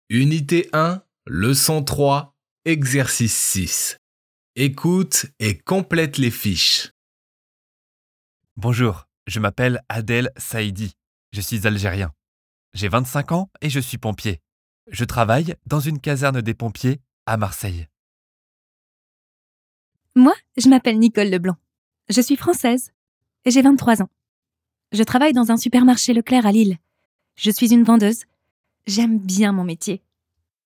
Unité 1, leçon 3, exercice 6. Écoute et complète les fiches. Bonjour, je m'appelle Adel Saïdi. Je suis algérien. J'ai 25 ans et je suis pompier. Je travaille dans une caserne des pompiers à Marseille. Moi, je m'appelle Nicole Leblanc. Je suis française et j'ai 23 ans. Je travaille dans un supermarché Leclerc à Lille. Je suis une vendeuse. J'aime bien mon métier.